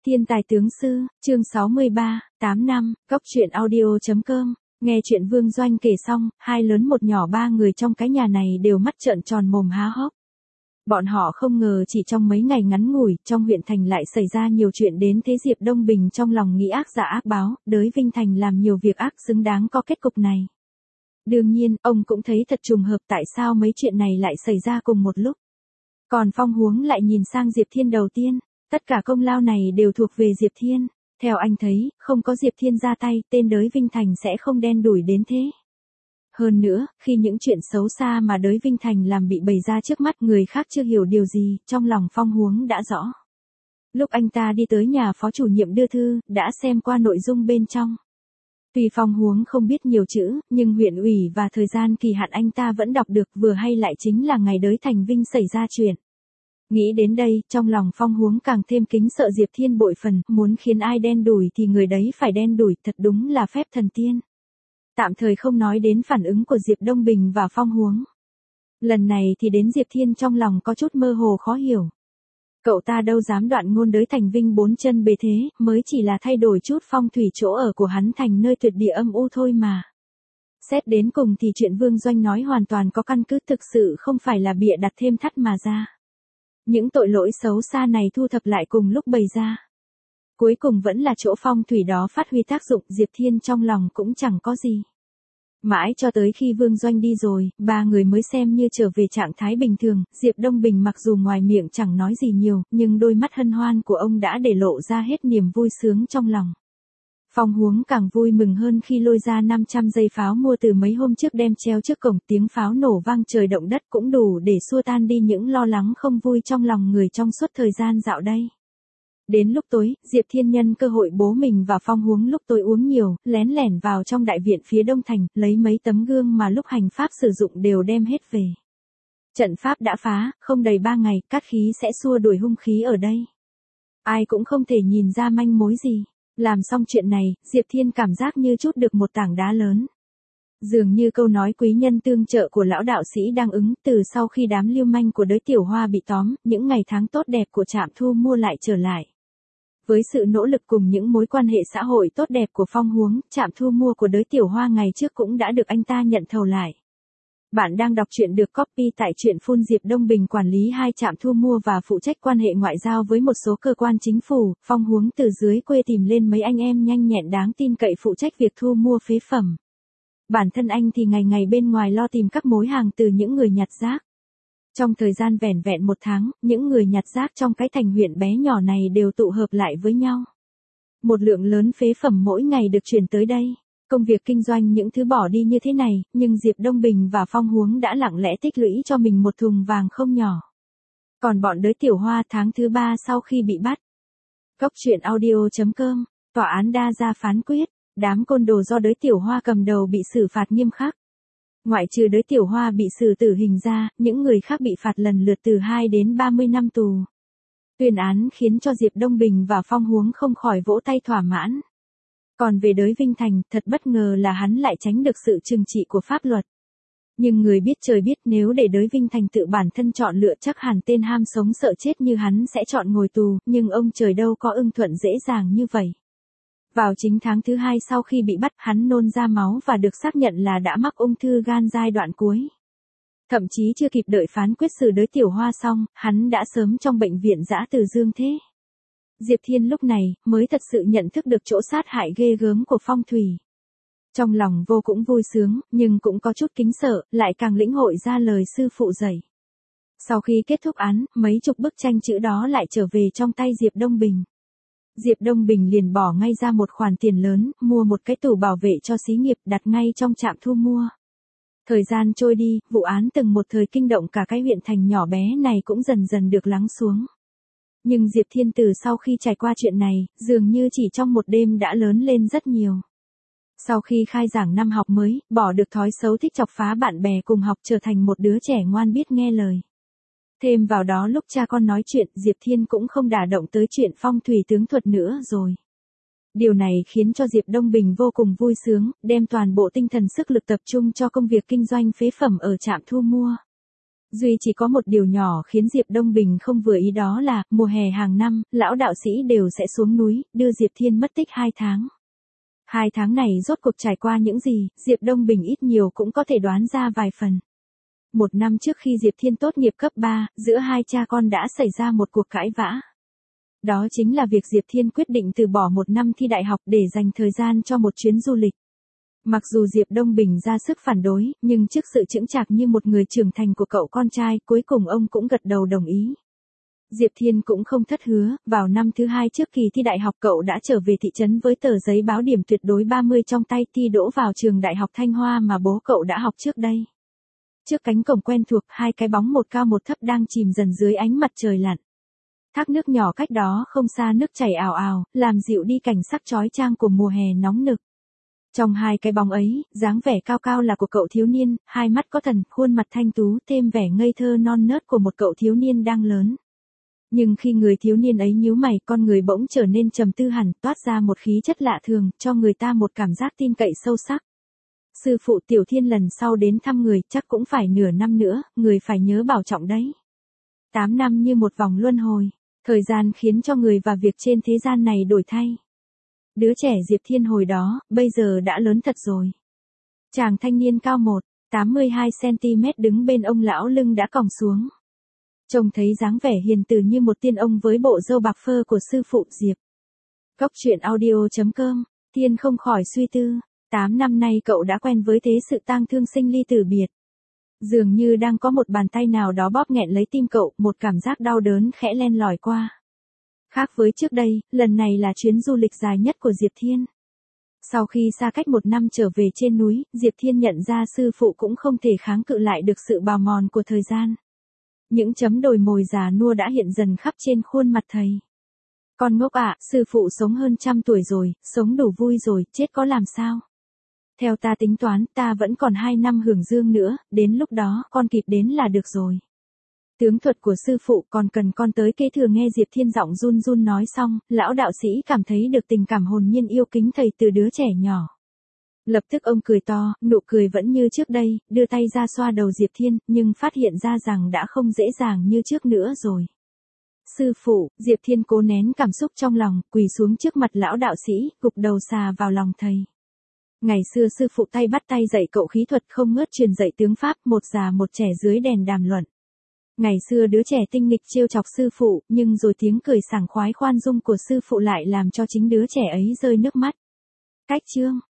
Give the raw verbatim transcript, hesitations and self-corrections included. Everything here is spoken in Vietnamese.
Thiên tài tướng sư, chương sáu mươi ba, tám năm, góc truyện audio chấm com. Nghe chuyện Vương Doanh kể xong, hai lớn một nhỏ ba người trong cái nhà này đều mắt trợn tròn mồm há hốc. Bọn họ không ngờ chỉ trong mấy ngày ngắn ngủi, trong huyện thành lại xảy ra nhiều chuyện đến thế. Diệp Đông Bình trong lòng nghĩ ác giả ác báo, đới Vinh Thành làm nhiều việc ác xứng đáng có kết cục này. Đương nhiên, ông cũng thấy thật trùng hợp tại sao mấy chuyện này lại xảy ra cùng một lúc. Còn Phong Huống lại nhìn sang Diệp Thiên đầu tiên. Tất cả công lao này đều thuộc về Diệp Thiên, theo anh thấy, không có Diệp Thiên ra tay, tên đới Vinh Thành sẽ không đen đủi đến thế. Hơn nữa, khi những chuyện xấu xa mà đới Vinh Thành làm bị bày ra trước mắt người khác chưa hiểu điều gì, trong lòng Phong Huống đã rõ. Lúc anh ta đi tới nhà phó chủ nhiệm đưa thư, đã xem qua nội dung bên trong. Tuy Phong Huống không biết nhiều chữ, nhưng huyện ủy và thời gian kỳ hạn anh ta vẫn đọc được, vừa hay lại chính là ngày đới Thành Vinh xảy ra chuyện. Nghĩ đến đây, trong lòng Phong Huống càng thêm kính sợ Diệp Thiên bội phần, muốn khiến ai đen đủi thì người đấy phải đen đủi, thật đúng là phép thần tiên. Tạm thời không nói đến phản ứng của Diệp Đông Bình và Phong Huống. Lần này thì đến Diệp Thiên trong lòng có chút mơ hồ khó hiểu. Cậu ta đâu dám đoạn ngôn đới Thành Vinh bốn chân bề thế, mới chỉ là thay đổi chút phong thủy chỗ ở của hắn thành nơi tuyệt địa âm u thôi mà. Xét đến cùng thì chuyện Vương Doanh nói hoàn toàn có căn cứ, thực sự không phải là bịa đặt thêm thắt mà ra. Những tội lỗi xấu xa này thu thập lại cùng lúc bày ra. Cuối cùng vẫn là chỗ phong thủy đó phát huy tác dụng, Diệp Thiên trong lòng cũng chẳng có gì. Mãi cho tới khi Vương Doanh đi rồi, ba người mới xem như trở về trạng thái bình thường. Diệp Đông Bình mặc dù ngoài miệng chẳng nói gì nhiều, nhưng đôi mắt hân hoan của ông đã để lộ ra hết niềm vui sướng trong lòng. Phong Huống càng vui mừng hơn khi lôi ra năm trăm dây pháo mua từ mấy hôm trước đem treo trước cổng, tiếng pháo nổ vang trời động đất cũng đủ để xua tan đi những lo lắng không vui trong lòng người trong suốt thời gian dạo đây. Đến lúc tối, Diệp Thiên nhân cơ hội bố mình và Phong Huống lúc tối uống nhiều, lén lẻn vào trong đại viện phía đông thành, lấy mấy tấm gương mà lúc hành pháp sử dụng đều đem hết về. Trận pháp đã phá, không đầy ba ngày, cát khí sẽ xua đuổi hung khí ở đây. Ai cũng không thể nhìn ra manh mối gì. Làm xong chuyện này, Diệp Thiên cảm giác như trút được một tảng đá lớn. Dường như câu nói quý nhân tương trợ của lão đạo sĩ đang ứng, từ sau khi đám lưu manh của đới Tiểu Hoa bị tóm, những ngày tháng tốt đẹp của Trạm Thu Mua lại trở lại. Với sự nỗ lực cùng những mối quan hệ xã hội tốt đẹp của Phong Huống, Trạm Thu Mua của đới Tiểu Hoa ngày trước cũng đã được anh ta nhận thầu lại. Bạn đang đọc truyện được copy tại truyện phun. Diệp Đông Bình quản lý hai trạm thu mua và phụ trách quan hệ ngoại giao với một số cơ quan chính phủ. Phong Huống từ dưới quê tìm lên mấy anh em nhanh nhẹn đáng tin cậy phụ trách việc thu mua phế phẩm. Bản thân anh thì ngày ngày bên ngoài lo tìm các mối hàng từ những người nhặt rác. Trong thời gian vẻn vẹn một tháng, những người nhặt rác trong cái thành huyện bé nhỏ này đều tụ hợp lại với nhau. Một lượng lớn phế phẩm mỗi ngày được chuyển tới đây. Công việc kinh doanh những thứ bỏ đi như thế này, nhưng Diệp Đông Bình và Phong Huống đã lặng lẽ tích lũy cho mình một thùng vàng không nhỏ. Còn bọn đới Tiểu Hoa tháng thứ ba sau khi bị bắt. Góc truyện audio chấm com, tòa án đa ra phán quyết, đám côn đồ do đới Tiểu Hoa cầm đầu bị xử phạt nghiêm khắc. Ngoại trừ đới Tiểu Hoa bị xử tử hình ra, những người khác bị phạt lần lượt từ hai đến ba mươi năm tù. Tuyên án khiến cho Diệp Đông Bình và Phong Huống không khỏi vỗ tay thỏa mãn. Còn về đới Vinh Thành, thật bất ngờ là hắn lại tránh được sự trừng trị của pháp luật. Nhưng người biết trời biết, nếu để đới Vinh Thành tự bản thân chọn lựa chắc hẳn tên ham sống sợ chết như hắn sẽ chọn ngồi tù, nhưng ông trời đâu có ưng thuận dễ dàng như vậy. Vào chính tháng thứ hai sau khi bị bắt, hắn nôn ra máu và được xác nhận là đã mắc ung thư gan giai đoạn cuối. Thậm chí chưa kịp đợi phán quyết xử đới Tiểu Hoa xong, hắn đã sớm trong bệnh viện dã từ dương thế. Diệp Thiên lúc này mới thật sự nhận thức được chỗ sát hại ghê gớm của phong thủy. Trong lòng vô cũng vui sướng, nhưng cũng có chút kính sợ, lại càng lĩnh hội ra lời sư phụ dạy. Sau khi kết thúc án, mấy chục bức tranh chữ đó lại trở về trong tay Diệp Đông Bình. Diệp Đông Bình liền bỏ ngay ra một khoản tiền lớn, mua một cái tủ bảo vệ cho xí nghiệp đặt ngay trong trạm thu mua. Thời gian trôi đi, vụ án từng một thời kinh động cả cái huyện thành nhỏ bé này cũng dần dần được lắng xuống. Nhưng Diệp Thiên từ sau khi trải qua chuyện này, dường như chỉ trong một đêm đã lớn lên rất nhiều. Sau khi khai giảng năm học mới, bỏ được thói xấu thích chọc phá bạn bè cùng học, trở thành một đứa trẻ ngoan biết nghe lời. Thêm vào đó lúc cha con nói chuyện, Diệp Thiên cũng không đả động tới chuyện phong thủy tướng thuật nữa rồi. Điều này khiến cho Diệp Đông Bình vô cùng vui sướng, đem toàn bộ tinh thần sức lực tập trung cho công việc kinh doanh phế phẩm ở trạm thu mua. Duy chỉ có một điều nhỏ khiến Diệp Đông Bình không vừa ý, đó là, mùa hè hàng năm, lão đạo sĩ đều sẽ xuống núi, đưa Diệp Thiên mất tích hai tháng. Hai tháng này rốt cuộc trải qua những gì, Diệp Đông Bình ít nhiều cũng có thể đoán ra vài phần. Một năm trước khi Diệp Thiên tốt nghiệp cấp ba, giữa hai cha con đã xảy ra một cuộc cãi vã. Đó chính là việc Diệp Thiên quyết định từ bỏ một năm thi đại học để dành thời gian cho một chuyến du lịch. Mặc dù Diệp Đông Bình ra sức phản đối, nhưng trước sự chững chạc như một người trưởng thành của cậu con trai, cuối cùng ông cũng gật đầu đồng ý. Diệp Thiên cũng không thất hứa, vào năm thứ hai trước kỳ thi đại học cậu đã trở về thị trấn với tờ giấy báo điểm tuyệt đối ba mươi trong tay, thi đỗ vào trường Đại học Thanh Hoa mà bố cậu đã học trước đây. Trước cánh cổng quen thuộc, hai cái bóng một cao một thấp đang chìm dần dưới ánh mặt trời lặn. Thác nước nhỏ cách đó không xa nước chảy ào ào, làm dịu đi cảnh sắc chói chang của mùa hè nóng nực. Trong hai cái bóng ấy, dáng vẻ cao cao là của cậu thiếu niên, hai mắt có thần, khuôn mặt thanh tú, thêm vẻ ngây thơ non nớt của một cậu thiếu niên đang lớn. Nhưng khi người thiếu niên ấy nhíu mày, con người bỗng trở nên trầm tư hẳn, toát ra một khí chất lạ thường, cho người ta một cảm giác tin cậy sâu sắc. Sư phụ Tiểu Thiên lần sau đến thăm người, chắc cũng phải nửa năm nữa, người phải nhớ bảo trọng đấy. Tám năm như một vòng luân hồi, thời gian khiến cho người và việc trên thế gian này đổi thay. Đứa trẻ Diệp Thiên hồi đó, bây giờ đã lớn thật rồi. Chàng thanh niên cao một phẩy tám mươi hai xăng-ti-mét đứng bên ông lão lưng đã còng xuống. Trông thấy dáng vẻ hiền từ như một tiên ông với bộ râu bạc phơ của sư phụ Diệp. Góc truyện audio chấm com, Thiên không khỏi suy tư, tám năm nay cậu đã quen với thế sự tang thương sinh ly tử biệt. Dường như đang có một bàn tay nào đó bóp nghẹn lấy tim cậu, một cảm giác đau đớn khẽ len lỏi qua. Khác với trước đây, lần này là chuyến du lịch dài nhất của Diệp Thiên. Sau khi xa cách một năm trở về trên núi, Diệp Thiên nhận ra sư phụ cũng không thể kháng cự lại được sự bào mòn của thời gian. Những chấm đồi mồi già nua đã hiện dần khắp trên khuôn mặt thầy. Con ngốc ạ, sư phụ sống hơn trăm tuổi rồi, sống đủ vui rồi, chết có làm sao? Theo ta tính toán, ta vẫn còn hai năm hưởng dương nữa, đến lúc đó, con kịp đến là được rồi. Tướng thuật của sư phụ còn cần con tới kế thừa. Nghe Diệp Thiên giọng run run nói xong, lão đạo sĩ cảm thấy được tình cảm hồn nhiên yêu kính thầy từ đứa trẻ nhỏ. Lập tức ông cười to, nụ cười vẫn như trước đây, đưa tay ra xoa đầu Diệp Thiên, nhưng phát hiện ra rằng đã không dễ dàng như trước nữa rồi. Sư phụ, Diệp Thiên cố nén cảm xúc trong lòng, quỳ xuống trước mặt lão đạo sĩ, gục đầu xà vào lòng thầy. Ngày xưa sư phụ tay bắt tay dạy cậu khí thuật không ngớt truyền dạy tướng pháp, một già một trẻ dưới đèn đàm luận. Ngày xưa đứa trẻ tinh nghịch trêu chọc sư phụ, nhưng rồi tiếng cười sảng khoái khoan dung của sư phụ lại làm cho chính đứa trẻ ấy rơi nước mắt. Cách chương